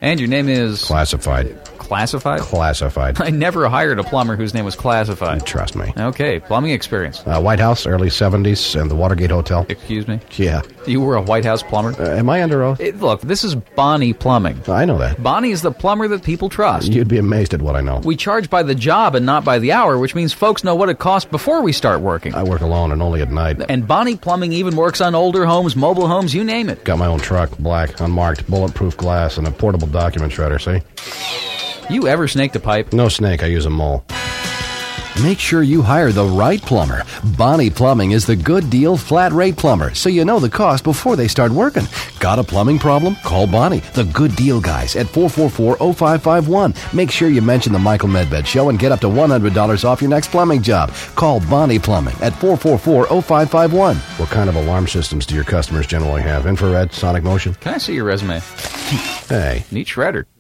And your name is... Classified. Classified? Classified. I never hired a plumber whose name was Classified. Trust me. Okay, plumbing experience. White House, early 70s, and the Watergate Hotel. Excuse me? Yeah. You were a White House plumber? Am I under oath? Look, this is Bonnie Plumbing. I know that. Bonnie is the plumber that people trust. You'd be amazed at what I know. We charge by the job and not by the hour, which means folks know what it costs before we start working. I work alone and only at night. And Bonnie Plumbing even works on older homes, mobile homes, you name it. Got my own truck, black, unmarked, bulletproof glass, and a portable document shredder, see? You ever snaked a pipe? No snake, I use a mole. Make sure you hire the right plumber. Bonnie Plumbing is the good deal flat rate plumber, so you know the cost before they start working. Got a plumbing problem? Call Bonnie, the good deal guys, at 444-0551. Make sure you mention the Michael Medved Show and get up to $100 off your next plumbing job. Call Bonnie Plumbing at 444-0551. What kind of alarm systems do your customers generally have? Infrared, sonic motion? Can I see your resume? Hey. Neat shredder.